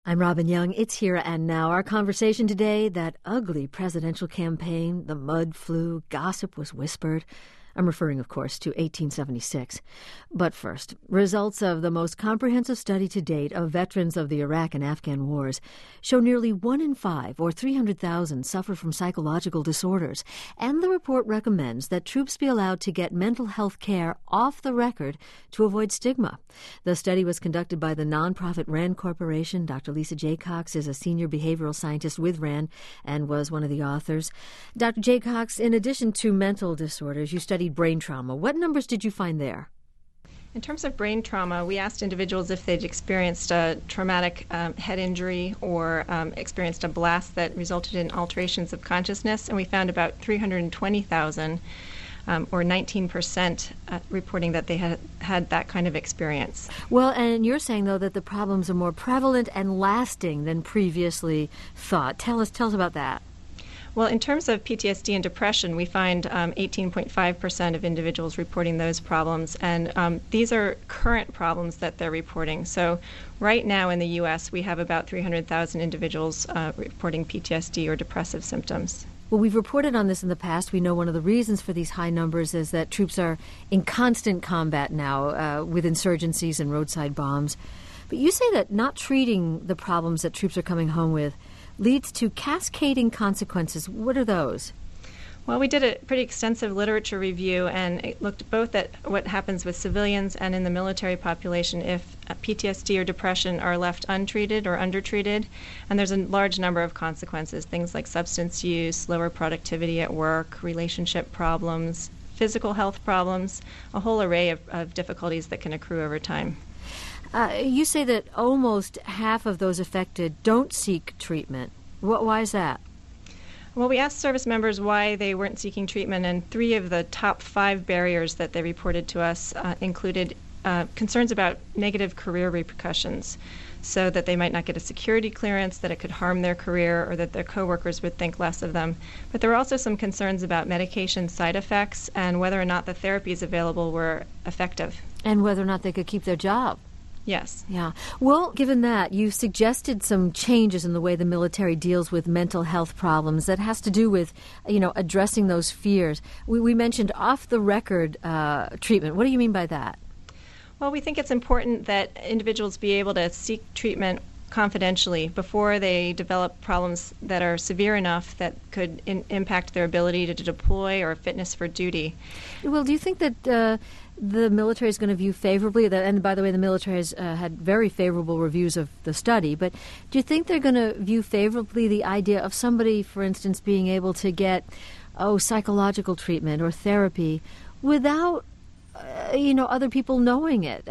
I'm Robin Young. It's Here and Now. Our conversation today, that ugly presidential campaign, the mud flew, gossip was whispered. I'm referring, of course, to 1876. But first, results of the most comprehensive study to date of veterans of the Iraq and Afghan wars show nearly 1 in 5, or 300,000, suffer from psychological disorders. And the report recommends that troops be allowed to get mental health care off the record to avoid stigma. The study was conducted by the nonprofit RAND Corporation. Dr. Lisa Jaycox is a senior behavioral scientist with RAND and was one of the authors. Dr. Jaycox, in addition to mental disorders, you studied brain trauma. What numbers did you find there? In terms of brain trauma, we asked individuals if they'd experienced a traumatic head injury or experienced a blast that resulted in alterations of consciousness, and we found about 320,000, or 19%, reporting that they had that kind of experience. Well, and you're saying, though, that the problems are more prevalent and lasting than previously thought. Tell us about that. Well, in terms of PTSD and depression, we find 18.5% of individuals reporting those problems, and these are current problems that they're reporting. So right now in the U.S., we have about 300,000 individuals reporting PTSD or depressive symptoms. Well, we've reported on this in the past. We know one of the reasons for these high numbers is that troops are in constant combat now with insurgencies and roadside bombs. But you say that not treating the problems that troops are coming home with leads to cascading consequences. What are those? Well, we did a pretty extensive literature review, and it looked both at what happens with civilians and in the military population if PTSD or depression are left untreated or undertreated. And there's a large number of consequences, things like substance use, lower productivity at work, relationship problems, physical health problems, a whole array of difficulties that can accrue over time. You say that almost half of those affected don't seek treatment. Why is that? Well, we asked service members why they weren't seeking treatment, and 3 of the top 5 barriers that they reported to us included concerns about negative career repercussions, so that they might not get a security clearance, that it could harm their career, or that their coworkers would think less of them. But there were also some concerns about medication side effects and whether or not the therapies available were effective. And whether or not they could keep their job. Yes. Yeah. Well, given that, you suggested some changes in the way the military deals with mental health problems that has to do with, addressing those fears. We mentioned off-the-record treatment. What do you mean by that? Well, we think it's important that individuals be able to seek treatment confidentially before they develop problems that are severe enough that could impact their ability to deploy or fitness for duty. Well, do you think that the military is going to view favorably, and by the way, the military has had very favorable reviews of the study, but do you think they're going to view favorably the idea of somebody, for instance, being able to get, psychological treatment or therapy without other people knowing it?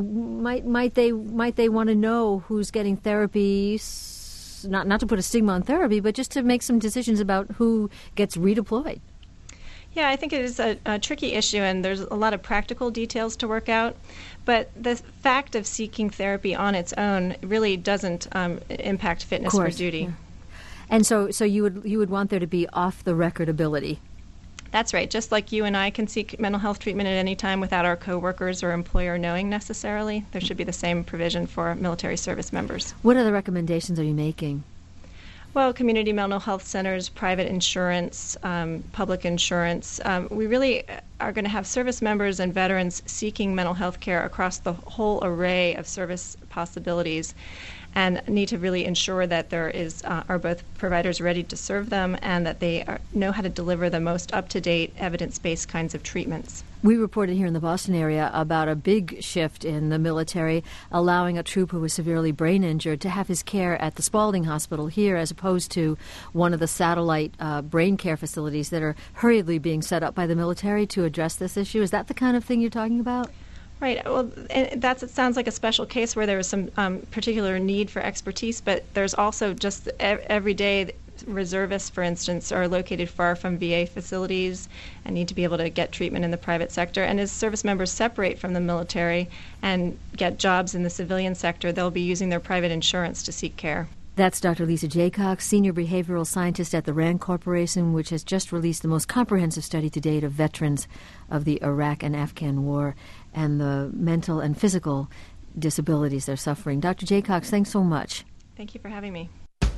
Might they want to know who's getting therapy, not to put a stigma on therapy, but just to make some decisions about who gets redeployed? Yeah, I think it is a tricky issue, and there's a lot of practical details to work out. But the fact of seeking therapy on its own really doesn't impact fitness for duty. Yeah. And so you would want there to be off-the-record ability. That's right. Just like you and I can seek mental health treatment at any time without our coworkers or employer knowing necessarily, there should be the same provision for military service members. What other recommendations are you making? Well, community mental health centers, private insurance, public insurance. We really are going to have service members and veterans seeking mental health care across the whole array of service possibilities, and need to really ensure that there are both providers ready to serve them and that they know how to deliver the most up-to-date, evidence-based kinds of treatments. We reported here in the Boston area about a big shift in the military, allowing a troop who was severely brain injured to have his care at the Spaulding Hospital here as opposed to one of the satellite brain care facilities that are hurriedly being set up by the military to address this issue. Is that the kind of thing you're talking about? Right. Well, it sounds like a special case where there was some particular need for expertise, but there's also just every day reservists, for instance, are located far from VA facilities and need to be able to get treatment in the private sector. And as service members separate from the military and get jobs in the civilian sector, they'll be using their private insurance to seek care. That's Dr. Lisa Jaycox, Senior Behavioral Scientist at the RAND Corporation, which has just released the most comprehensive study to date of veterans of the Iraq and Afghan war and the mental and physical disabilities they're suffering. Dr. Jaycox, thanks so much. Thank you for having me.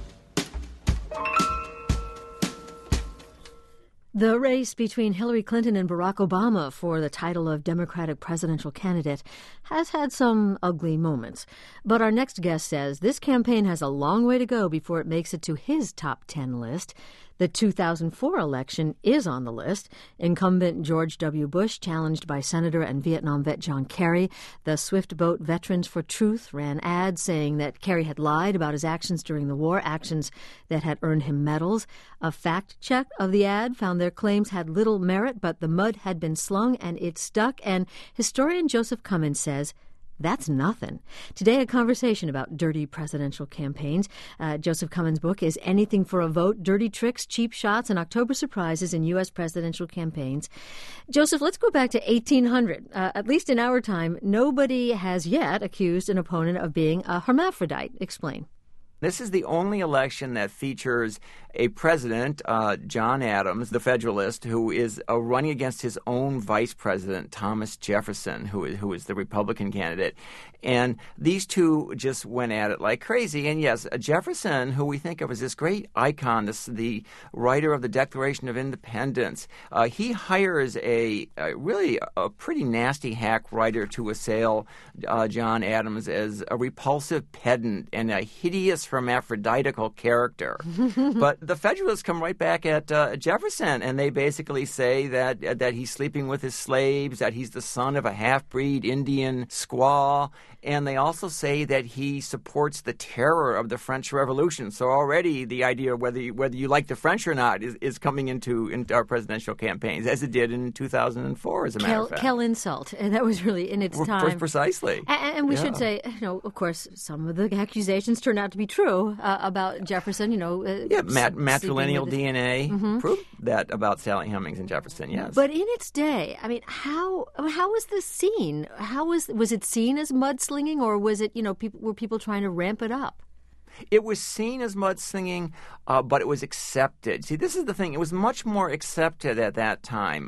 The race between Hillary Clinton and Barack Obama for the title of Democratic presidential candidate has had some ugly moments. But our next guest says this campaign has a long way to go before it makes it to his top 10 list. The 2004 election is on the list. Incumbent George W. Bush challenged by Senator and Vietnam vet John Kerry. The Swift Boat Veterans for Truth ran ads saying that Kerry had lied about his actions during the war, actions that had earned him medals. A fact check of the ad found their claims had little merit, but the mud had been slung and it stuck. And historian Joseph Cummins says, that's nothing. Today, a conversation about dirty presidential campaigns. Joseph Cummins' book is Anything for a Vote, Dirty Tricks, Cheap Shots, and October Surprises in U.S. Presidential Campaigns. Joseph, let's go back to 1800. At least in our time, nobody has yet accused an opponent of being a hermaphrodite. Explain. This is the only election that features a president, John Adams, the Federalist, who is running against his own vice president, Thomas Jefferson, who is the Republican candidate. And these two just went at it like crazy. And yes, Jefferson, who we think of as this great icon, the writer of the Declaration of Independence, he hires a pretty nasty hack writer to assail John Adams as a repulsive pedant and a hideous hermaphroditical character. But the Federalists come right back at Jefferson, and they basically say that he's sleeping with his slaves, that he's the son of a half-breed Indian squaw, and they also say that he supports the terror of the French Revolution. So already the idea of whether you like the French or not is coming into our presidential campaigns, as it did in 2004, as a matter of fact. Quel insult. And that was really in its time. Precisely. And we should say, of course, some of the accusations turned out to be true about Jefferson, matrilineal DNA proved that about Sally Hemings and Jefferson, yes. But in its day, I mean, how was this seen? Was it seen as mudslinging, or was it, were people trying to ramp it up? It was seen as mudslinging, but it was accepted. See, this is the thing. It was much more accepted at that time.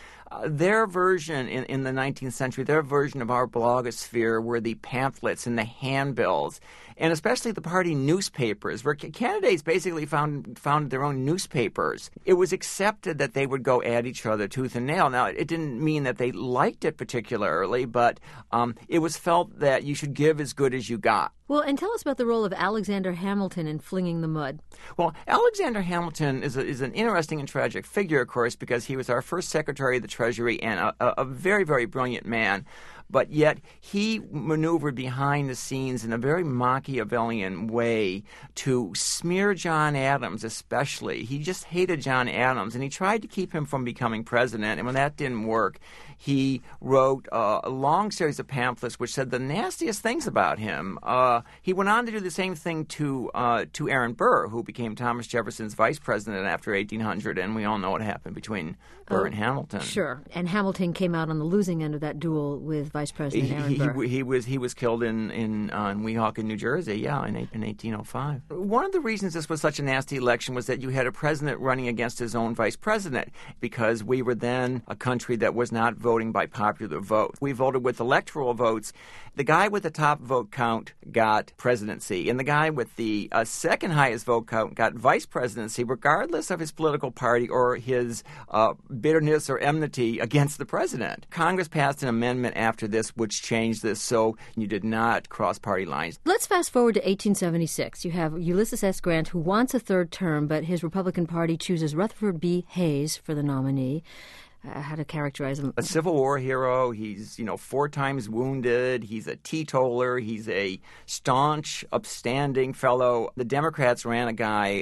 Their version in the 19th century, their version of our blogosphere were the pamphlets and the handbills, and especially the party newspapers, where candidates basically found their own newspapers. It was accepted that they would go at each other tooth and nail. Now, it didn't mean that they liked it particularly, but it was felt that you should give as good as you got. Well, and tell us about the role of Alexander Hamilton in flinging the mud. Well, Alexander Hamilton is an interesting and tragic figure, of course, because he was our first Secretary of the Treasury and a very, very brilliant man. But yet he maneuvered behind the scenes in a very Machiavellian way to smear John Adams especially. He just hated John Adams, and he tried to keep him from becoming president. And when that didn't work, he wrote a long series of pamphlets which said the nastiest things about him. He went on to do the same thing to Aaron Burr, who became Thomas Jefferson's vice president after 1800, and we all know what happened between Burr and Hamilton. Sure, and Hamilton came out on the losing end of that duel with Vice President Aaron Burr. He was killed in Weehawken, New Jersey, in 1805. One of the reasons this was such a nasty election was that you had a president running against his own vice president, because we were then a country that was not voting by popular vote. We voted with electoral votes. The guy with the top vote count got presidency, and the guy with the second highest vote count got vice presidency, regardless of his political party or his bitterness or enmity against the president. Congress passed an amendment after this which changed this, so you did not cross party lines. Let's fast forward to 1876. You have Ulysses S. Grant, who wants a third term, but his Republican Party chooses Rutherford B. Hayes for the nominee. How to characterize him? A Civil War hero. He's, 4 times wounded. He's a teetotaler. He's a staunch, upstanding fellow. The Democrats ran a guy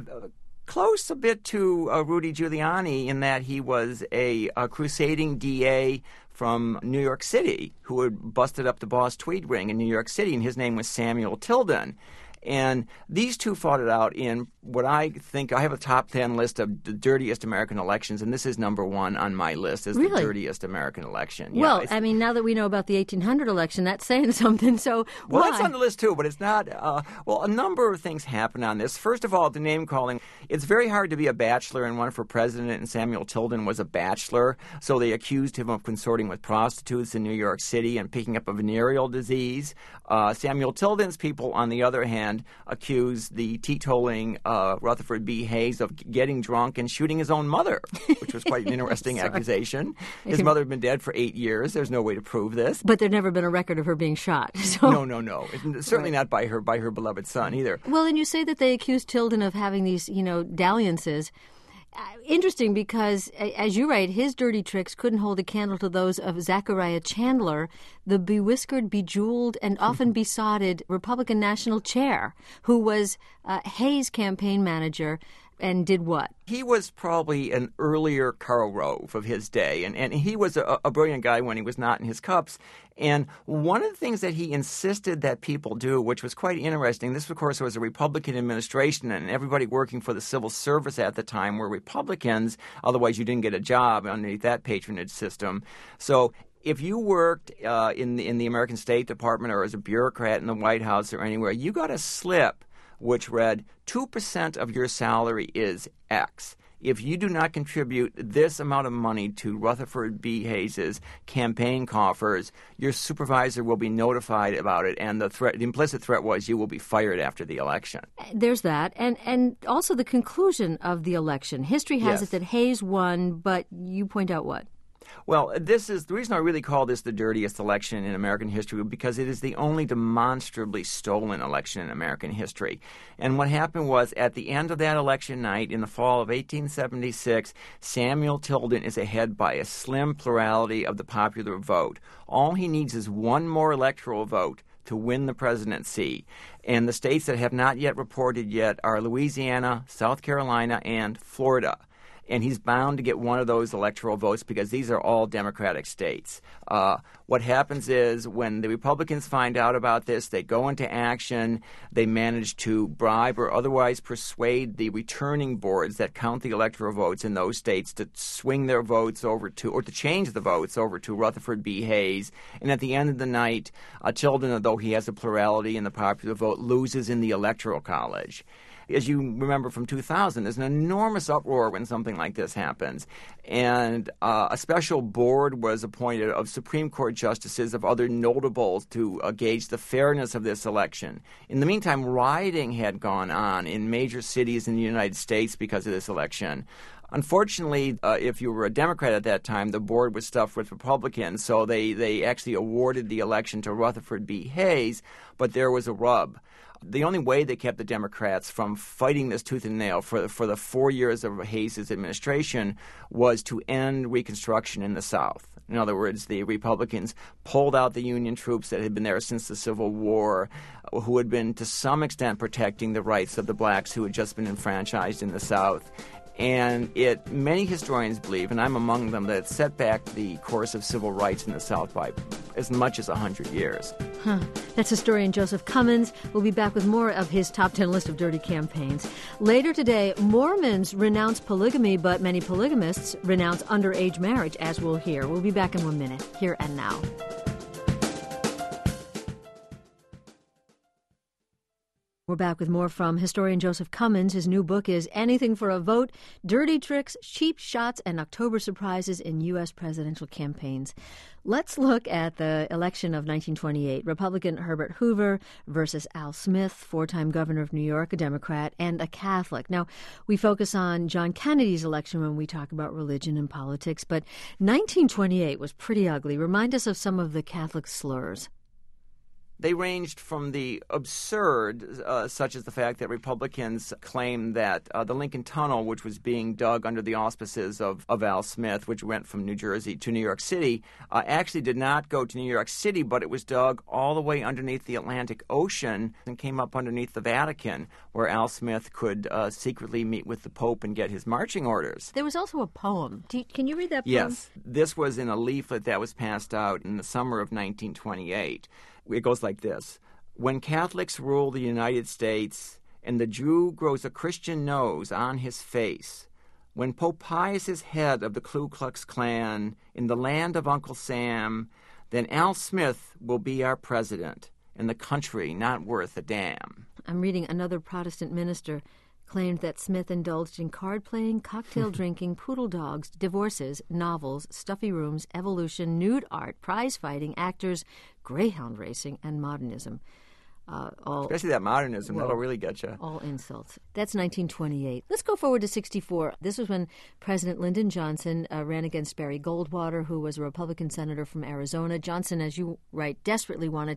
close a bit to Rudy Giuliani in that he was a crusading DA from New York City who had busted up the Boss Tweed ring in New York City, and his name was Samuel Tilden. And these two fought it out in what I think, I have a top 10 list of the dirtiest American elections, and this is number 1 on my list as the dirtiest American election. Well, I mean, now that we know about the 1800 election, that's saying something, so Well, why? that's on the list too, but it's not, a number of things happen on this. First of all, the name calling. It's very hard to be a bachelor and run for president, and Samuel Tilden was a bachelor, so they accused him of consorting with prostitutes in New York City and picking up a venereal disease. Samuel Tilden's people, on the other hand, hand, accused the teetotaling Rutherford B. Hayes of getting drunk and shooting his own mother, which was quite an interesting accusation. His mother had been dead for 8 years. There's no way to prove this. But there'd never been a record of her being shot. So. No. Certainly not by her beloved son either. Well, and you say that they accused Tilden of having these, dalliances. Interesting, because, as you write, his dirty tricks couldn't hold a candle to those of Zachariah Chandler, the bewhiskered, bejeweled, and often besotted Republican national chair, who was Hayes' campaign manager and did what? He was probably an earlier Karl Rove of his day, and he was a brilliant guy when he was not in his cups. And one of the things that he insisted that people do, which was quite interesting, this, of course, was a Republican administration, and everybody working for the civil service at the time were Republicans. Otherwise, you didn't get a job underneath that patronage system. So if you worked in the American State Department or as a bureaucrat in the White House or anywhere, you got a slip which read 2% of your salary is X. If you do not contribute this amount of money to Rutherford B. Hayes' campaign coffers, your supervisor will be notified about it, and the implicit threat was you will be fired after the election. There's that, and also the conclusion of the election. History has it that Hayes won, but you point out what? Well, this is the reason I really call this the dirtiest election in American history, because it is the only demonstrably stolen election in American history. And what happened was, at the end of that election night in the fall of 1876, Samuel Tilden is ahead by a slim plurality of the popular vote. All he needs is one more electoral vote to win the presidency. And the states that have not yet reported yet are Louisiana, South Carolina, and Florida. And he's bound to get one of those electoral votes because these are all Democratic states. What happens is, when the Republicans find out about this, they go into action. They manage to bribe or otherwise persuade the returning boards that count the electoral votes in those states to swing their votes over to, or to change the votes over to Rutherford B. Hayes. And at the end of the night, Tilden, although he has a plurality in the popular vote, loses in the Electoral College. As you remember from 2000, there's an enormous uproar when something like this happens. And a special board was appointed of Supreme Court justices, of other notables, to gauge the fairness of this election. In the meantime, rioting had gone on in major cities in the United States because of this election. Unfortunately, if you were a Democrat at that time, the board was stuffed with Republicans, so they actually awarded the election to Rutherford B. Hayes, but there was a rub. The only way they kept the Democrats from fighting this tooth and nail for the 4 years of Hayes' administration was to end Reconstruction in the South. In other words, the Republicans pulled out the Union troops that had been there since the Civil War, who had been to some extent protecting the rights of the blacks who had just been enfranchised in the South. And many historians believe, and I'm among them, that it set back the course of civil rights in the South by as much as 100 years. That's historian Joseph Cummins. We'll be back with more of his top 10 list of dirty campaigns. Later today, Mormons renounce polygamy, but many polygamists renounce underage marriage, as we'll hear. We'll be back in 1 minute, here and now. We're back with more from historian Joseph Cummins. His new book is Anything for a Vote: Dirty Tricks, Cheap Shots, and October Surprises in U.S. Presidential Campaigns. Let's look at the election of 1928. Republican Herbert Hoover versus Al Smith, four-time governor of New York, a Democrat, and a Catholic. Now, we focus on John Kennedy's election when we talk about religion and politics, but 1928 was pretty ugly. Remind us of some of the Catholic slurs. They ranged from the absurd, such as the fact that Republicans claimed that the Lincoln Tunnel, which was being dug under the auspices of Al Smith, which went from New Jersey to New York City, actually did not go to New York City, but it was dug all the way underneath the Atlantic Ocean and came up underneath the Vatican, where Al Smith could secretly meet with the Pope and get his marching orders. There was also a poem. Can you read that poem? Yes. This was in a leaflet that was passed out in the summer of 1928. It goes like this: when Catholics rule the United States and the Jew grows a Christian nose on his face, when Pope Pius is head of the Ku Klux Klan in the land of Uncle Sam, then Al Smith will be our president and the country not worth a damn. I'm reading another Protestant minister claimed that Smith indulged in card-playing, cocktail drinking, poodle dogs, divorces, novels, stuffy rooms, evolution, nude art, prize-fighting, actors, greyhound racing, and modernism. Especially that modernism, that'll really get you. All insults. That's 1928. Let's go forward to 64. This was when President Lyndon Johnson ran against Barry Goldwater, who was a Republican senator from Arizona. Johnson, as you write, desperately wanted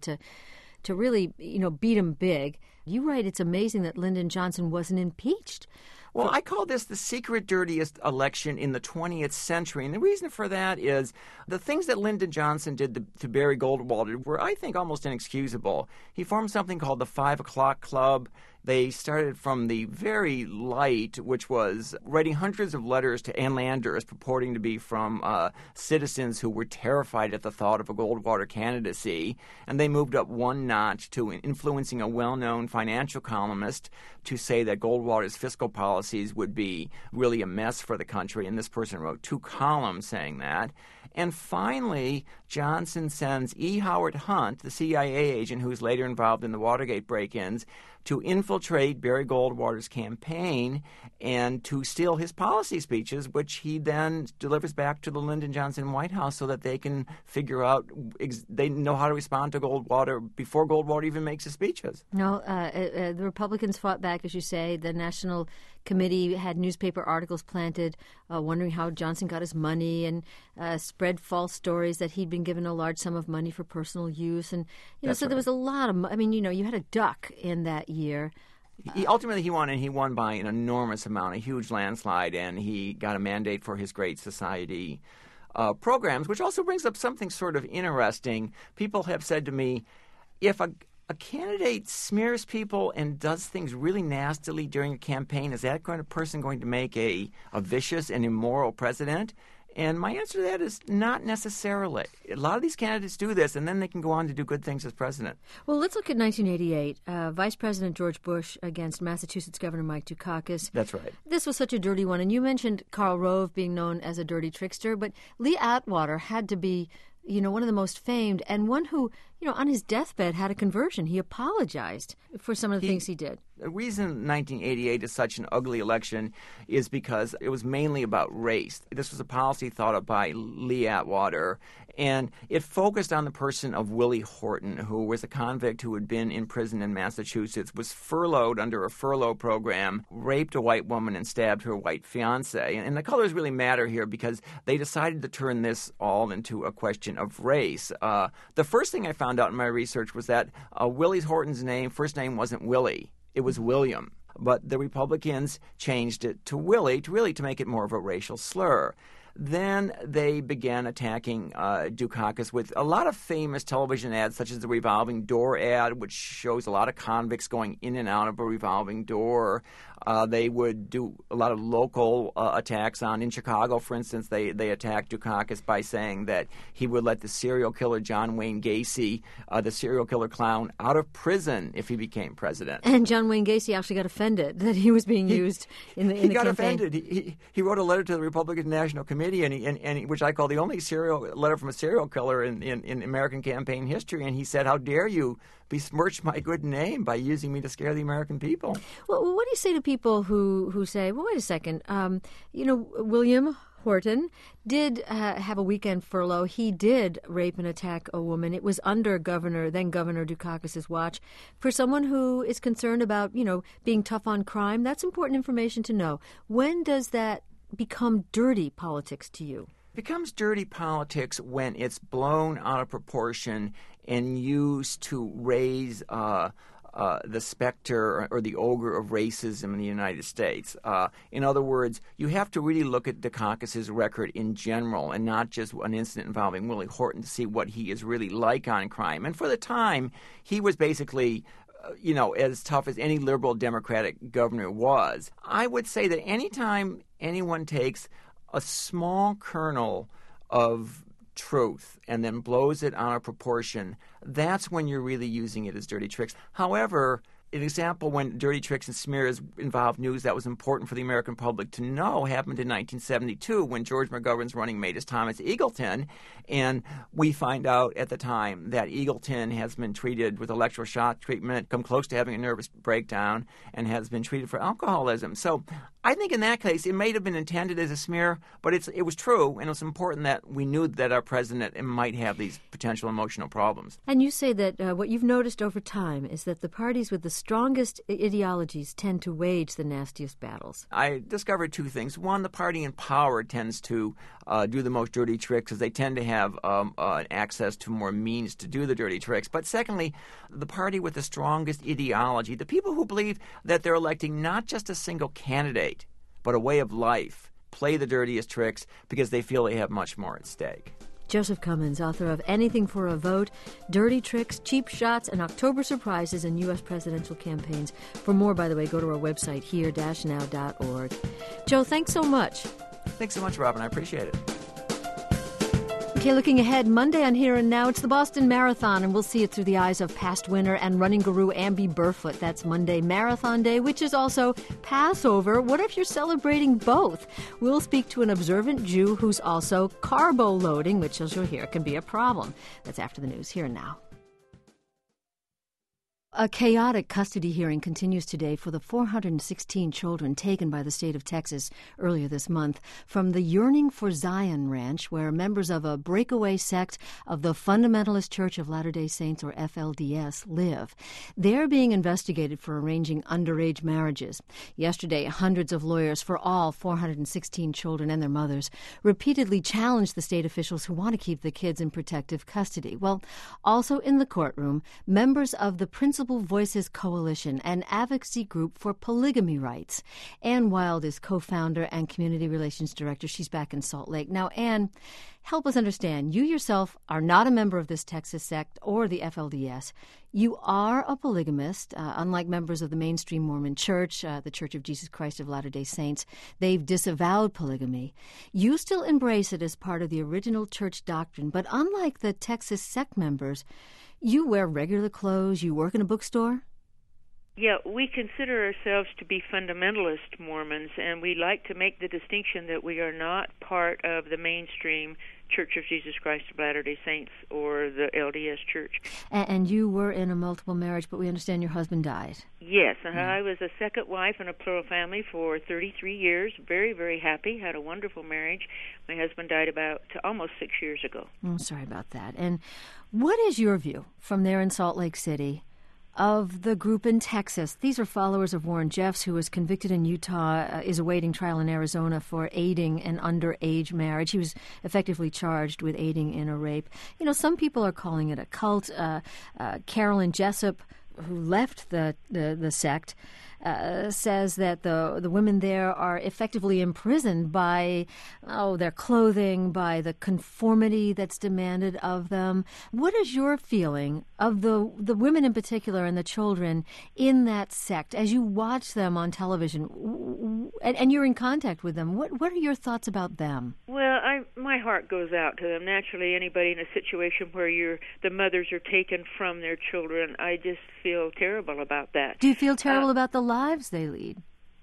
to really, beat him big. You write it's amazing that Lyndon Johnson wasn't impeached. Well, I call this the secret dirtiest election in the 20th century. And the reason for that is the things that Lyndon Johnson did to Barry Goldwater were, I think, almost inexcusable. He formed something called the 5 O'Clock Club. They started from the very light, which was writing hundreds of letters to Ann Landers purporting to be from citizens who were terrified at the thought of a Goldwater candidacy. And they moved up one notch to influencing a well-known financial columnist to say that Goldwater's fiscal policies would be really a mess for the country. And this person wrote 2 columns saying that. And finally, Johnson sends E. Howard Hunt, the CIA agent who was later involved in the Watergate break-ins, to infiltrate Barry Goldwater's campaign and to steal his policy speeches, which he then delivers back to the Lyndon Johnson White House so that they can figure out, they know how to respond to Goldwater before Goldwater even makes his speeches. No, the Republicans fought back, as you say. The National Committee had newspaper articles planted wondering how Johnson got his money and spread false stories that he'd been given a large sum of money for personal use. And, so there was a lot of, you had a duck in that year. Ultimately, he won, and he won by an enormous amount, a huge landslide, and he got a mandate for his Great Society programs, which also brings up something sort of interesting. People have said to me, if a candidate smears people and does things really nastily during a campaign, is that person going to make a vicious and immoral president? And my answer to that is not necessarily. A lot of these candidates do this, and then they can go on to do good things as president. Well, let's look at 1988. Vice President George Bush against Massachusetts Governor Mike Dukakis. That's right. This was such a dirty one. And you mentioned Karl Rove being known as a dirty trickster, but Lee Atwater had to be one of the most famed, and one who, on his deathbed had a conversion. He apologized for some of the things he did. The reason 1988 is such an ugly election is because it was mainly about race. This was a policy thought up by Lee Atwater, and it focused on the person of Willie Horton, who was a convict who had been in prison in Massachusetts, was furloughed under a furlough program, raped a white woman, and stabbed her white fiancé. And the colors really matter here because they decided to turn this all into a question of race. The first thing I found out in my research was that Willie Horton's first name wasn't Willie. It was William. But the Republicans changed it to Willie to make it more of a racial slur. Then they began attacking Dukakis with a lot of famous television ads, such as the revolving door ad, which shows a lot of convicts going in and out of a revolving door. They would do a lot of local attacks in Chicago, for instance. They attacked Dukakis by saying that he would let the serial killer John Wayne Gacy, the serial killer clown, out of prison if he became president. And John Wayne Gacy actually got offended that he was being used in the campaign. He got offended. He wrote a letter to the Republican National Committee, and which I call the only letter from a serial killer in American campaign history, and he said, "How dare you besmirch my good name by using me to scare the American people?" Well, what do you say to people who say, "Well, wait a second, William Horton did have a weekend furlough. He did rape and attack a woman. It was under then Governor Dukakis' watch. For someone who is concerned about, being tough on crime, that's important information to know. When does that become dirty politics to you? It becomes dirty politics when it's blown out of proportion and used to raise the specter or the ogre of racism in the United States. In other words, you have to really look at Dukakis' record in general and not just an incident involving Willie Horton to see what he is really like on crime. And for the time, he was basically as tough as any liberal Democratic governor was. I would say that anytime anyone takes a small kernel of truth and then blows it out of proportion, that's when you're really using it as dirty tricks. However, An example when dirty tricks and smears involved news that was important for the American public to know happened in 1972 when George McGovern's running mate is Thomas Eagleton. And we find out at the time that Eagleton has been treated with electroshock treatment, come close to having a nervous breakdown, and has been treated for alcoholism. So I think in that case, it may have been intended as a smear, but it was true, and it was important that we knew that our president might have these potential emotional problems. And you say that what you've noticed over time is that the parties with the strongest ideologies tend to wage the nastiest battles. I discovered two things. One, the party in power tends to do the most dirty tricks because they tend to have access to more means to do the dirty tricks. But secondly, the party with the strongest ideology, the people who believe that they're electing not just a single candidate, but a way of life, play the dirtiest tricks because they feel they have much more at stake. Joseph Cummins, author of Anything for a Vote, Dirty Tricks, Cheap Shots, and October Surprises in U.S. Presidential Campaigns. For more, by the way, go to our website, here-now.org. Joe, thanks so much. Thanks so much, Robin. I appreciate it. Okay, looking ahead, Monday on Here and Now, it's the Boston Marathon, and we'll see it through the eyes of past winner and running guru Amby Burfoot. That's Monday Marathon Day, which is also Passover. What if you're celebrating both? We'll speak to an observant Jew who's also carbo loading, which, as you'll hear, can be a problem. That's after the news. Here and Now. A chaotic custody hearing continues today for the 416 children taken by the state of Texas earlier this month from the Yearning for Zion Ranch, where members of a breakaway sect of the Fundamentalist Church of Latter-day Saints, or FLDS, live. They're being investigated for arranging underage marriages. Yesterday, hundreds of lawyers for all 416 children and their mothers repeatedly challenged the state officials who want to keep the kids in protective custody. Well, also in the courtroom, members of the Principal Voices Coalition, an advocacy group for polygamy rights. Ann Wild is co-founder and community relations director. She's back in Salt Lake. Now, Ann, help us understand. You yourself are not a member of this Texas sect or the FLDS. You are a polygamist, unlike members of the mainstream Mormon Church, the Church of Jesus Christ of Latter-day Saints. They've disavowed polygamy. You still embrace it as part of the original church doctrine, but unlike the Texas sect members, you wear regular clothes, you work in a bookstore? Yeah, we consider ourselves to be fundamentalist Mormons, and we like to make the distinction that we are not part of the mainstream Church of Jesus Christ of Latter-day Saints or the LDS Church. And you were in a multiple marriage, but we understand your husband died. Yes, I was a second wife in a plural family for 33 years, very, very happy, had a wonderful marriage. My husband died about almost 6 years ago. I'm sorry about that. And what is your view from there in Salt Lake City of the group in Texas? These are followers of Warren Jeffs, who was convicted in Utah, is awaiting trial in Arizona for aiding an underage marriage. He was effectively charged with aiding in a rape. You know, some people are calling it a cult. Carolyn Jessup, who left the sect, says that the women there are effectively imprisoned by their clothing, by the conformity that's demanded of them. What is your feeling of the women in particular and the children in that sect as you watch them on television and you're in contact with them? What are your thoughts about them? Well, my heart goes out to them. Naturally, anybody in a situation where the mothers are taken from their children, I just feel terrible about that. Do you feel terrible about the lives they lead?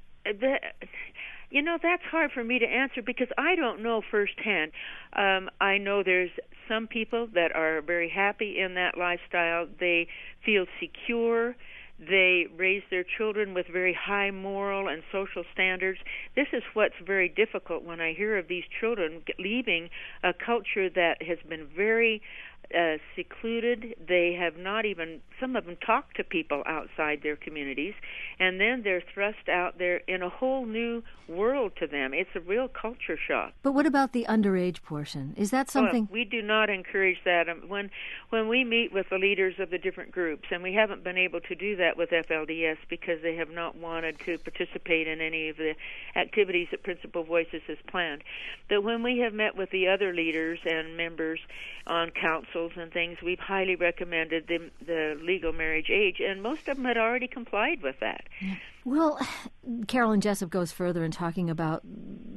That's hard for me to answer because I don't know firsthand. I know there's some people that are very happy in that lifestyle. They feel secure. They raise their children with very high moral and social standards. This is what's very difficult when I hear of these children leaving a culture that has been very secluded. They have not even, some of them talk to people outside their communities, and then they're thrust out there in a whole new world to them. It's a real culture shock. But what about the underage portion? Is that something? Well, we do not encourage that. When we meet with the leaders of the different groups, and we haven't been able to do that with FLDS because they have not wanted to participate in any of the activities that Principal Voices has planned, but when we have met with the other leaders and members on councils and things, we've highly recommended the legal marriage age, and most of them had already complied with that. Well, Carolyn Jessup goes further in talking about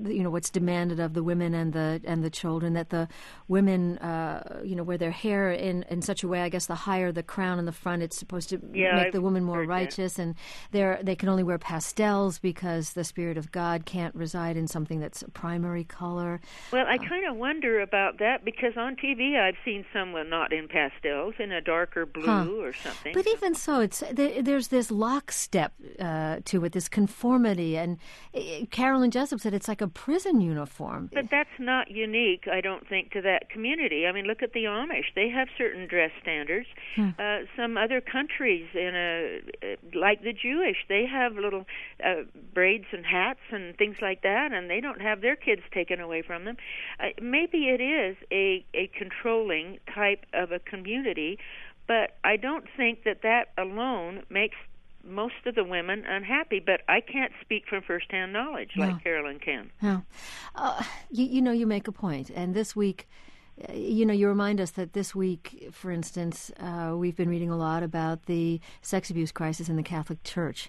what's demanded of the women and the children, that the women, wear their hair in such a way, I guess the higher the crown in the front, it's supposed to make the woman more righteous, and they can only wear pastels because the Spirit of God can't reside in something that's a primary color. Well, I kind of wonder about that, because on TV I've seen someone not in pastels, in a darker blue or something. But even so, there's this lockstep to it, this conformity, and Carolyn Jessup said it's like a prison uniform. But that's not unique, I don't think, to that community. I mean, look at the Amish. They have certain dress standards. Some other countries, like the Jewish, they have little braids and hats and things like that, and they don't have their kids taken away from them. Maybe it is a controlling type of a community, but I don't think that alone makes most of the women unhappy. But I can't speak from firsthand knowledge like Carolyn can. No. You make a point. And this week, you remind us that this week, for instance, we've been reading a lot about the sex abuse crisis in the Catholic Church.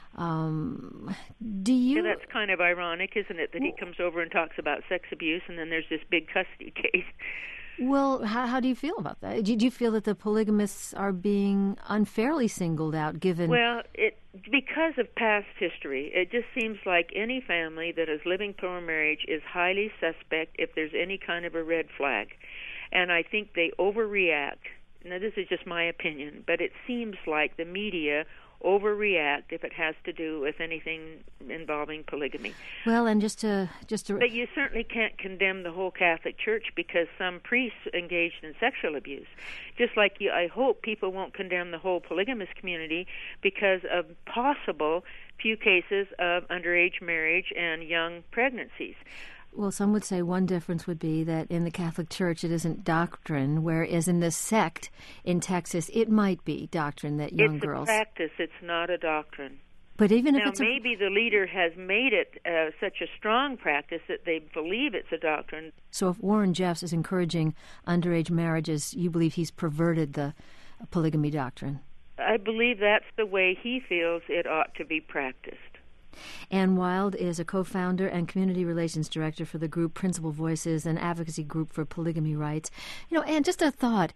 That's kind of ironic, isn't it, that he comes over and talks about sex abuse, and then there's this big custody case. Well, how do you feel about that? Do you feel that the polygamists are being unfairly singled out, given... Well, because of past history, it just seems like any family that is living plural marriage is highly suspect if there's any kind of a red flag. And I think they overreact. Now, this is just my opinion, but it seems like the media overreact if it has to do with anything involving polygamy. Well, and just to But you certainly can't condemn the whole Catholic Church because some priests engaged in sexual abuse. Just like I hope people won't condemn the whole polygamous community because of possible few cases of underage marriage and young pregnancies. Well, some would say one difference would be that in the Catholic Church it isn't doctrine, whereas in this sect in Texas it might be doctrine that young girls... It's a practice, it's not a doctrine. But even if maybe the leader has made it such a strong practice that they believe it's a doctrine. So if Warren Jeffs is encouraging underage marriages, you believe he's perverted the polygamy doctrine? I believe that's the way he feels it ought to be practiced. Ann Wild is a co-founder and community relations director for the group Principal Voices, an advocacy group for polygamy rights. And just a thought,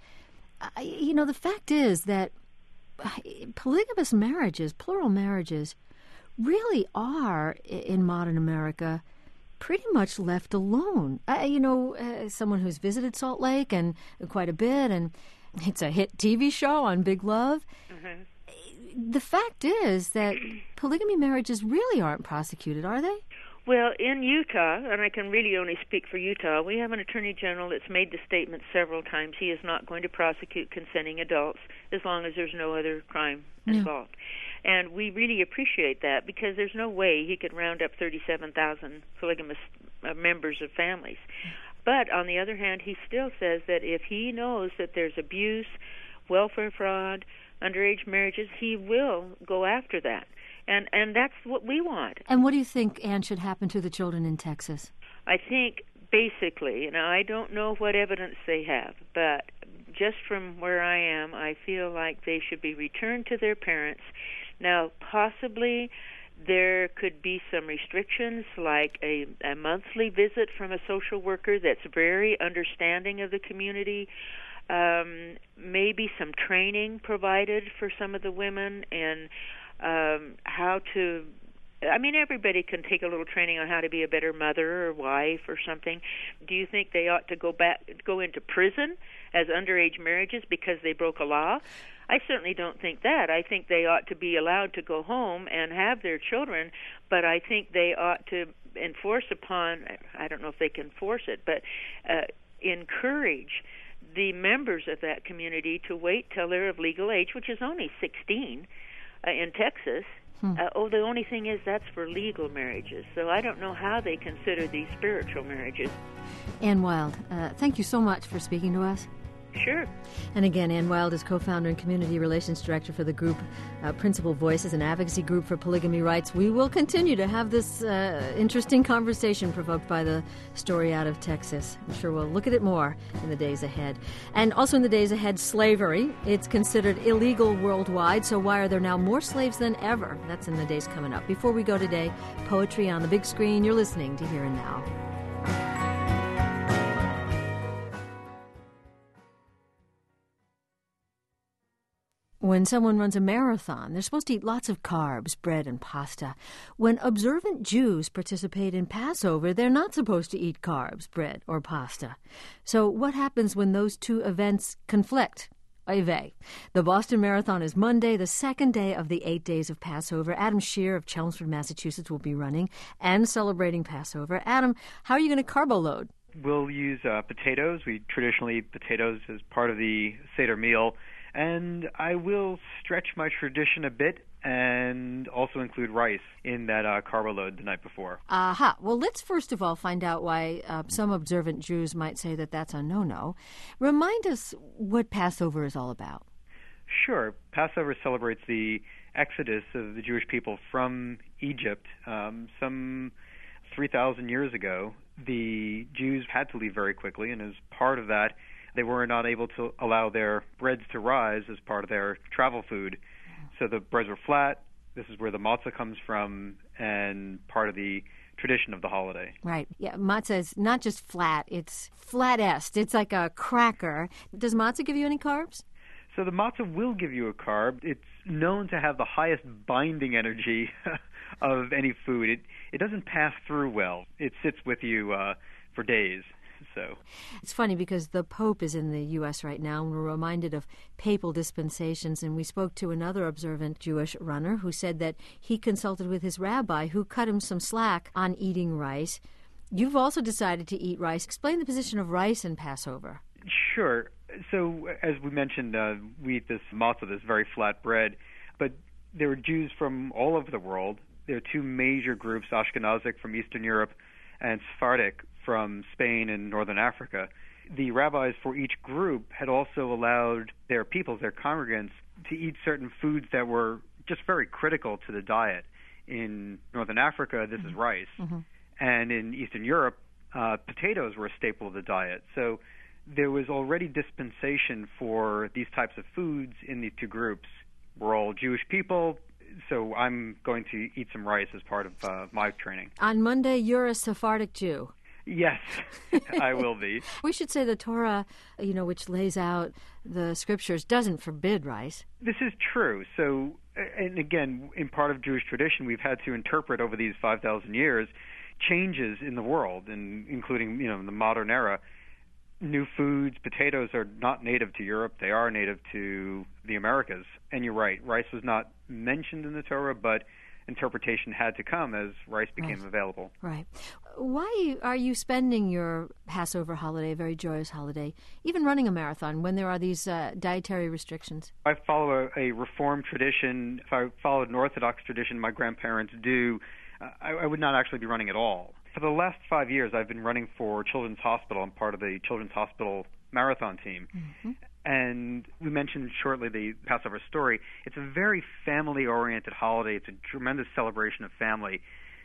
the fact is that polygamous marriages, plural marriages, really are, in modern America, pretty much left alone. Someone who's visited Salt Lake and quite a bit, and it's a hit TV show on Big Love. Mm-hmm. The fact is that polygamy marriages really aren't prosecuted, are they? Well, in Utah, and I can really only speak for Utah, we have an attorney general that's made the statement several times he is not going to prosecute consenting adults as long as there's no other crime involved. And we really appreciate that because there's no way he could round up 37,000 polygamous members of families. But on the other hand, he still says that if he knows that there's abuse, welfare fraud, underage marriages, he will go after that. And that's what we want. And what do you think, Anne, should happen to the children in Texas? I think basically, I don't know what evidence they have, but just from where I am, I feel like they should be returned to their parents. Now, possibly there could be some restrictions, like a monthly visit from a social worker that's very understanding of the community. Maybe some training provided for some of the women and how to... everybody can take a little training on how to be a better mother or wife or something. Do you think they ought to go into prison as underage marriages because they broke a law? I certainly don't think that. I think they ought to be allowed to go home and have their children, but I think they ought to enforce upon... I don't know if they can force it, but encourage the members of that community to wait till they're of legal age, which is only 16 in Texas. The only thing is that's for legal marriages. So I don't know how they consider these spiritual marriages. Ann Wild, thank you so much for speaking to us. Sure. And again, Ann Wild is co-founder and community relations director for the group Principal Voices, an advocacy group for polygamy rights. We will continue to have this interesting conversation provoked by the story out of Texas. I'm sure we'll look at it more in the days ahead. And also in the days ahead, slavery. It's considered illegal worldwide, so why are there now more slaves than ever? That's in the days coming up. Before we go today, poetry on the big screen. You're listening to Here and Now. When someone runs a marathon, they're supposed to eat lots of carbs, bread and pasta. When observant Jews participate in Passover, they're not supposed to eat carbs, bread, or pasta. So what happens when those two events conflict? Oy vey. The Boston Marathon is Monday, the second day of the 8 days of Passover. Adam Shear of Chelmsford, Massachusetts will be running and celebrating Passover. Adam, how are you going to carbo load? We'll use potatoes. We traditionally eat potatoes as part of the Seder meal. And I will stretch my tradition a bit and also include rice in that carbo load the night before. Aha. Well, let's first of all find out why some observant Jews might say that that's a no-no. Remind us what Passover is all about. Sure. Passover celebrates the exodus of the Jewish people from Egypt. Some 3,000 years ago, the Jews had to leave very quickly, and as part of that, they were not able to allow their breads to rise as part of their travel food. So the breads were flat. This is where the matzah comes from and part of the tradition of the holiday. Right. Yeah, matzah is not just flat, it's flattest. It's like a cracker. Does matzah give you any carbs? So the matzah will give you a carb. It's known to have the highest binding energy of any food. It doesn't pass through well. It sits with you for days. So it's funny because the Pope is in the U.S. right now, and we're reminded of papal dispensations, and we spoke to another observant Jewish runner who said that he consulted with his rabbi who cut him some slack on eating rice. You've also decided to eat rice. Explain the position of rice in Passover. Sure. So as we mentioned, we eat this matzah, this very flat bread, but there are Jews from all over the world. There are two major groups, Ashkenazic from Eastern Europe and Sephardic from Spain and Northern Africa. The rabbis for each group had also allowed their peoples, their congregants, to eat certain foods that were just very critical to the diet. In Northern Africa, this is rice. Mm-hmm. And in Eastern Europe, potatoes were a staple of the diet. So there was already dispensation for these types of foods in these two groups. We're all Jewish people, so I'm going to eat some rice as part of my training. On Monday, you're a Sephardic Jew. Yes, I will be. We should say the Torah, which lays out the scriptures, doesn't forbid rice. This is true. So, and again, in part of Jewish tradition, we've had to interpret over these 5,000 years changes in the world, and including, the modern era. New foods, potatoes are not native to Europe. They are native to the Americas. And you're right, rice was not mentioned in the Torah, but interpretation had to come as rice became available. Right. Why are you spending your Passover holiday, a very joyous holiday, even running a marathon, when there are these dietary restrictions? I follow a Reformed tradition. If I followed an Orthodox tradition, my grandparents do, I would not actually be running at all. For the last 5 years, I've been running for Children's Hospital. I'm part of the Children's Hospital marathon team. Mm-hmm. And we mentioned shortly the Passover story. It's a very family-oriented holiday. It's a tremendous celebration of family.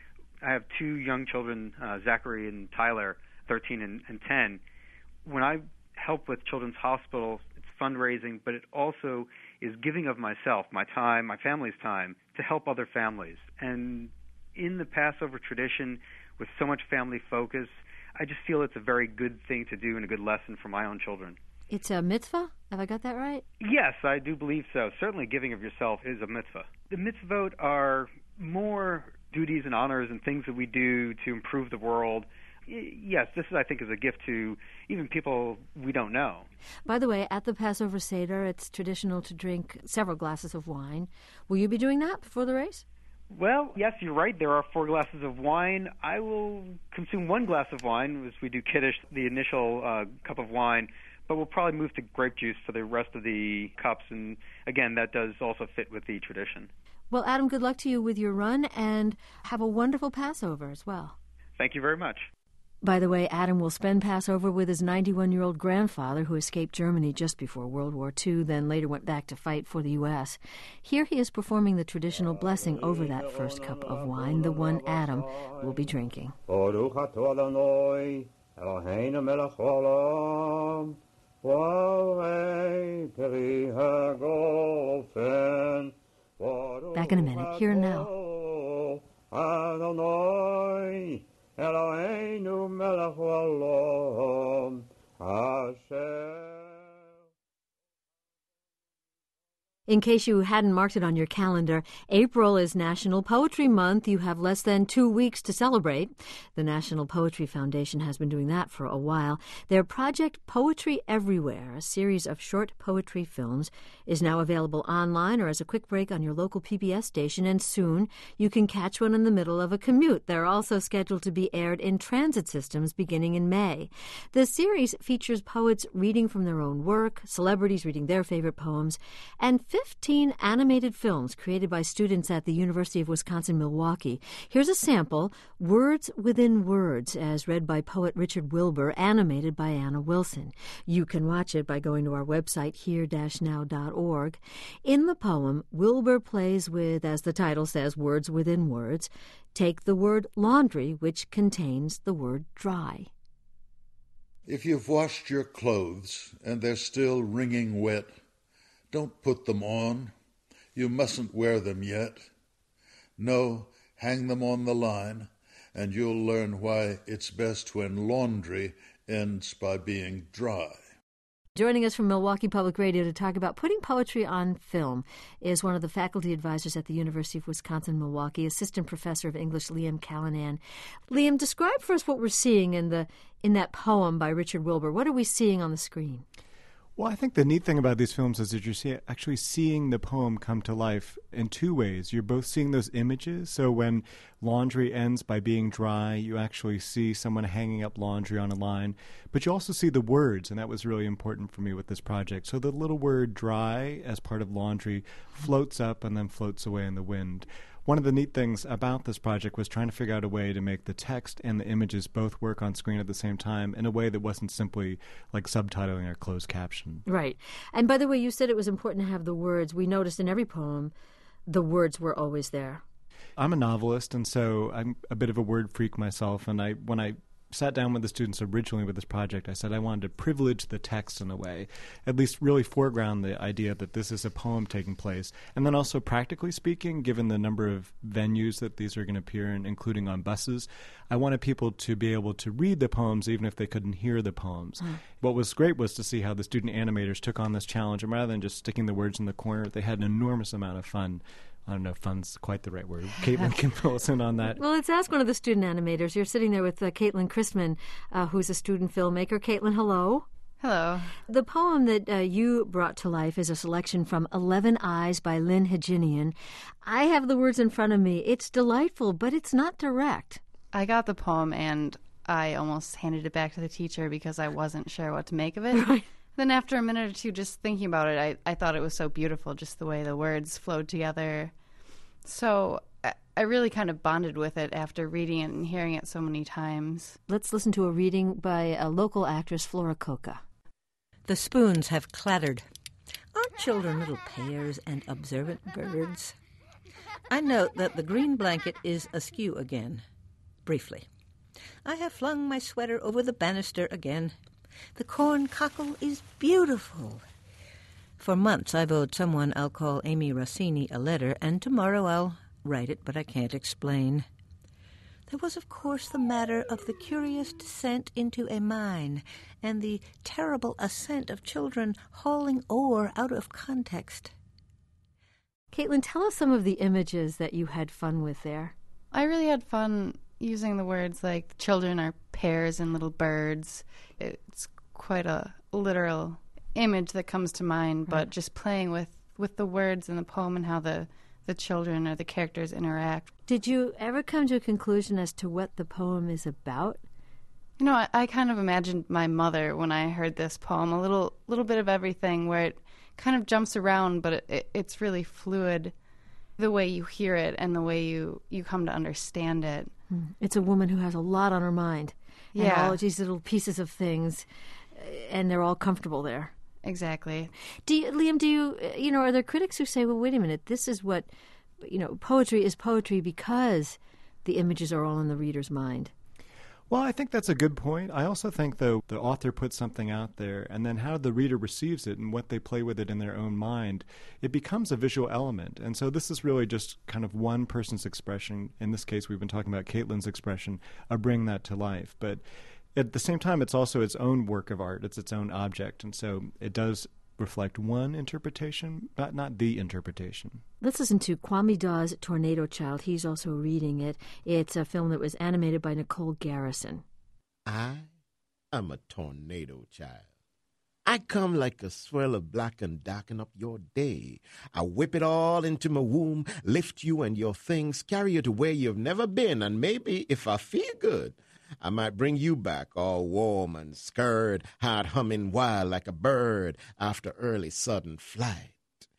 I have two young children, Zachary and Tyler, 13 and 10. When I help with Children's Hospital, it's fundraising, but it also is giving of myself, my time, my family's time, to help other families. And in the Passover tradition, with so much family focus, I just feel it's a very good thing to do and a good lesson for my own children. It's a mitzvah? Have I got that right? Yes, I do believe so. Certainly giving of yourself is a mitzvah. The mitzvot are more duties and honors and things that we do to improve the world. Yes, this, I think, is a gift to even people we don't know. By the way, at the Passover Seder, it's traditional to drink several glasses of wine. Will you be doing that before the race? Well, yes, you're right. There are 4 glasses of wine. I will consume 1 glass of wine as we do Kiddush, the initial cup of wine, but we'll probably move to grape juice for the rest of the cups. And again, that does also fit with the tradition. Well, Adam, good luck to you with your run, and have a wonderful Passover as well. Thank you very much. By the way, Adam will spend Passover with his 91-year-old grandfather who escaped Germany just before World War II, then later went back to fight for the U.S. Here he is performing the traditional blessing over that first cup of wine, the one Adam will be drinking. Back in a minute, here and now. Eloheinu melech olam Hashem. In case you hadn't marked it on your calendar, April is National Poetry Month. You have less than 2 weeks to celebrate. The National Poetry Foundation has been doing that for a while. Their project Poetry Everywhere, a series of short poetry films, is now available online or as a quick break on your local PBS station, and soon you can catch one in the middle of a commute. They're also scheduled to be aired in transit systems beginning in May. The series features poets reading from their own work, celebrities reading their favorite poems, and 15 animated films created by students at the University of Wisconsin-Milwaukee. Here's a sample, Words Within Words, as read by poet Richard Wilbur, animated by Anna Wilson. You can watch it by going to our website, here-now.org. In the poem, Wilbur plays with, as the title says, words within words. Take the word laundry, which contains the word dry. If you've washed your clothes and they're still wringing wet, don't put them on. You mustn't wear them yet. No, hang them on the line, and you'll learn why it's best when laundry ends by being dry. Joining us from Milwaukee Public Radio to talk about putting poetry on film is one of the faculty advisors at the University of Wisconsin-Milwaukee, Assistant Professor of English, Liam Callanan. Liam, describe for us what we're seeing in that poem by Richard Wilbur. What are we seeing on the screen? Well, I think the neat thing about these films is that you're actually seeing the poem come to life in two ways. You're both seeing those images. So when laundry ends by being dry, you actually see someone hanging up laundry on a line. But you also see the words, and that was really important for me with this project. So the little word dry as part of laundry floats up and then floats away in the wind. One of the neat things about this project was trying to figure out a way to make the text and the images both work on screen at the same time in a way that wasn't simply like subtitling or closed caption. Right. And by the way, you said it was important to have the words. We noticed in every poem the words were always there. I'm a novelist, and so I'm a bit of a word freak myself, and when I sat down with the students originally with this project, I said I wanted to privilege the text in a way, at least really foreground the idea that this is a poem taking place. And then also practically speaking, given the number of venues that these are going to appear in, including on buses, I wanted people to be able to read the poems even if they couldn't hear the poems. What was great was to see how the student animators took on this challenge, and rather than just sticking the words in the corner, they had an enormous amount of fun. I don't know if fun's quite the right word. Caitlin can fill us in on that. Well, let's ask one of the student animators. You're sitting there with Caitlin Christman, who's a student filmmaker. Caitlin, hello. Hello. The poem that you brought to life is a selection from 11 Eyes by Lynn Haginian. I have the words in front of me. It's delightful, but it's not direct. I got the poem and I almost handed it back to the teacher because I wasn't sure what to make of it. Right. Then after a minute or two just thinking about it, I thought it was so beautiful, just the way the words flowed together. So I really kind of bonded with it after reading it and hearing it so many times. Let's listen to a reading by a local actress, Flora Coca. The spoons have clattered. Aren't children little payers and observant birds? I note that the green blanket is askew again. Briefly. I have flung my sweater over the banister again. The corn cockle is beautiful. For months I've owed someone I'll call Amy Rossini a letter, and tomorrow I'll write it, but I can't explain. There was, of course, the matter of the curious descent into a mine, and the terrible ascent of children hauling ore out of context. Caitlin, tell us some of the images that you had fun with there. I really had fun using the words like children are pears and little birds. It's quite a literal image that comes to mind, but just playing with the words in the poem and how the children or the characters interact. Did you ever come to a conclusion as to what the poem is about? You know, I kind of imagined my mother when I heard this poem, a little bit of everything where it kind of jumps around, but it's really fluid. the way you hear it and the way you come to understand it. It's a woman who has a lot on her mind. And Yeah. all of these little pieces of things, and they're all comfortable there. Exactly. Liam, are there critics who say, well, wait a minute, this is what, poetry is poetry because the images are all in the reader's mind? Well, I think that's a good point. I also think, though, the author puts something out there, and then how the reader receives it and what they play with it in their own mind, it becomes a visual element. And so this is really just kind of one person's expression. In this case, we've been talking about Caitlin's expression of bringing that to life. But at the same time, it's also its own work of art. It's its own object. And so it does reflect one interpretation, but not the interpretation. Let's listen to Kwame Dawes' Tornado Child. He's also reading it. It's a film that was animated by Nicole Garrison. I am a tornado child. I come like a swirl of black and darken up your day. I whip it all into my womb, lift you and your things, carry you to where you've never been, and maybe, if I feel good, I might bring you back all warm and scared, heart humming wild like a bird after early sudden flight.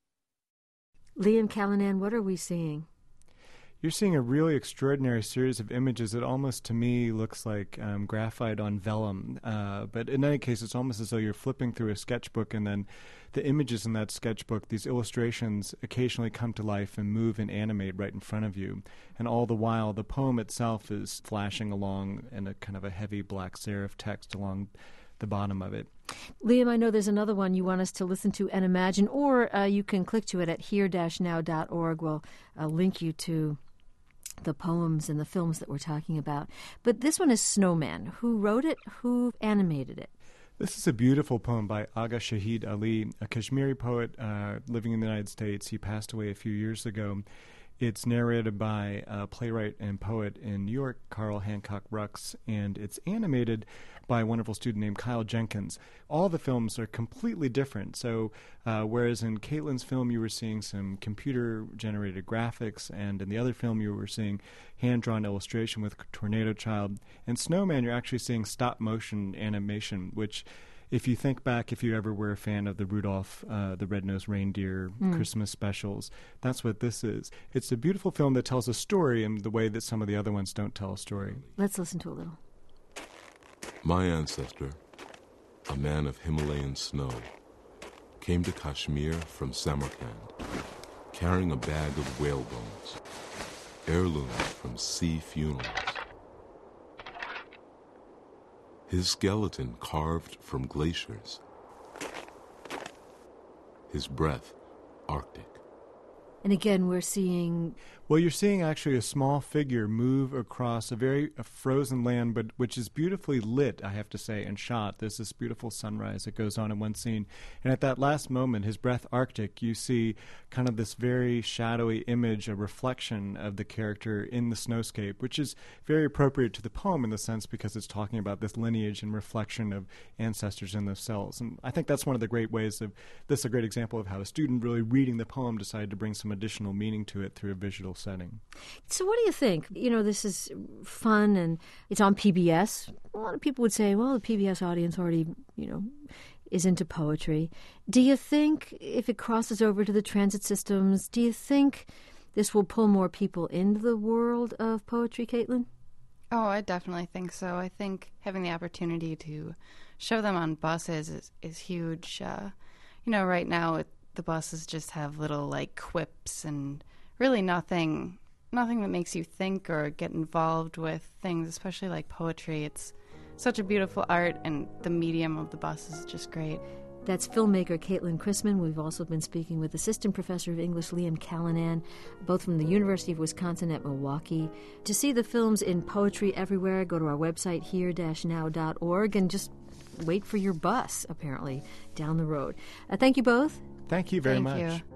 Liam Callanan, what are we seeing? You're seeing a really extraordinary series of images that almost, to me, looks like graphite on vellum. But in any case, it's almost as though you're flipping through a sketchbook, and then the images in that sketchbook, these illustrations, occasionally come to life and move and animate right in front of you. And all the while, the poem itself is flashing along in a kind of a heavy black serif text along the bottom of it. Liam, I know there's another one you want us to listen to and imagine, or you can click to it at here-now.org. We'll link you to the poems and the films that we're talking about. But this one is Snowman. Who wrote it? Who animated it? This is a beautiful poem by Agha Shahid Ali, a Kashmiri poet living in the United States. He passed away a few years ago. It's narrated by a playwright and poet in New York, Carl Hancock Rux, and it's animated by a wonderful student named Kyle Jenkins. All the films are completely different. So whereas in Caitlin's film you were seeing some computer-generated graphics, and in the other film you were seeing hand-drawn illustration with Tornado Child, in Snowman you're actually seeing stop-motion animation, which, if you think back, if you ever were a fan of the Rudolph the Red-Nosed Reindeer Christmas specials, that's what this is. It's a beautiful film that tells a story in the way that some of the other ones don't tell a story. Let's listen to a little. My ancestor, a man of Himalayan snow, came to Kashmir from Samarkand, carrying a bag of whale bones, heirlooms from sea funerals. His skeleton carved from glaciers, his breath Arctic. And again, we're seeing... Well, you're seeing actually a small figure move across a frozen land, but which is beautifully lit, I have to say, and shot. There's this beautiful sunrise that goes on in one scene. And at that last moment, his breath Arctic, you see kind of this very shadowy image, a reflection of the character in the snowscape, which is very appropriate to the poem in the sense because it's talking about this lineage and reflection of ancestors in themselves. And I think that's one of the great ways of this is a great example of how a student really reading the poem decided to bring some additional meaning to it through a visual setting. So what do you think? This is fun and it's on PBS. A lot of people would say, well, the PBS audience already, is into poetry. Do you think if it crosses over to the transit systems, do you think this will pull more people into the world of poetry, Caitlin? Oh, I definitely think so. I think having the opportunity to show them on buses is huge. Right now the buses just have little quips and really nothing that makes you think or get involved with things, especially like poetry. It's such a beautiful art, and the medium of the bus is just great. That's filmmaker Caitlin Chrisman. We've also been speaking with Assistant Professor of English Liam Callanan, both from the University of Wisconsin at Milwaukee. To see the films in Poetry Everywhere, go to our website here-now.org and just wait for your bus, apparently, down the road. Thank you both. Thank you very much. Thank you.